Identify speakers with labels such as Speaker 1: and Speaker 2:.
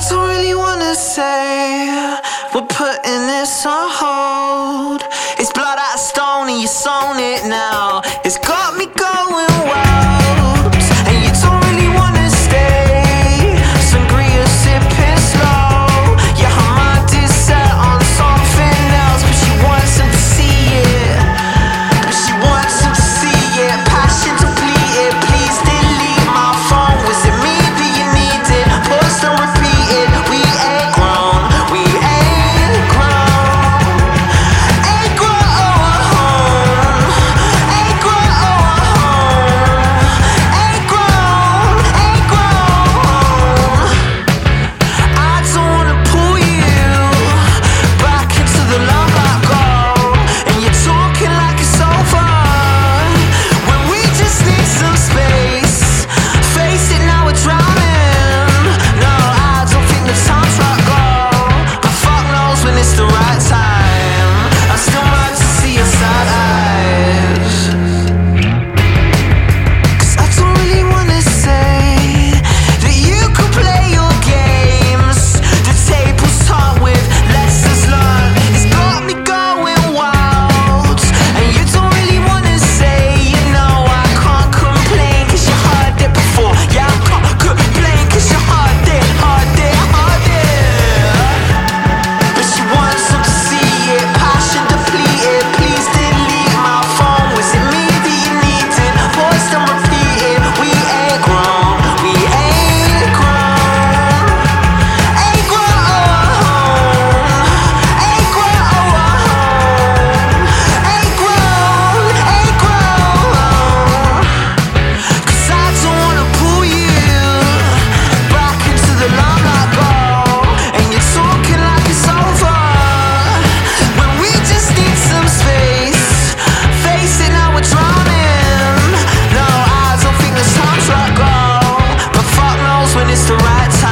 Speaker 1: don't really wanna say we're putting this on hold. It's blood out of stone and you sewn it now. It's got me going wild, and you don't really wanna stay. Sangria sipping slow. Yeah, her mind is set on something else, but she wants him to see it. She wants him to see it. Passion depleted. Please delete my phone. Was it me that you needed? Pause and repeat it. We ain't grown. We ain't grown. Ain't grown. Ain't grown. Ain't grown. Ain't grown. I don't wanna pull you back into the limelight, girl, and you're talking like it's over when we just need some space. Face it, now we're drowning. No, I don't think the time's right, girl, but fuck knows when it's the right time. I still might to see your side eyes, 'cause I don't really wanna say that you could play your games. The table's turned with lessons learned. It's got me going wild, and you don't really wanna say, you know, I can't complain 'cause you heard it before. Yeah, I can't complain 'cause you heard it, heard it, heard it. But she wants him to see it. Passion depleted. Please delete my phone. Was it me that you needed? Pause and repeat it. We ain't grown. We ain't grown. Ain't grown. Ain't grown. Ain't grown. Ain't grown. 'Cause I don't wanna pull you back into the limelight, girl, and you're talking like it's over when we just need some space. Face it, now we're drowning. No, I don't think the time's right, girl, but fuck knows when it's the right time.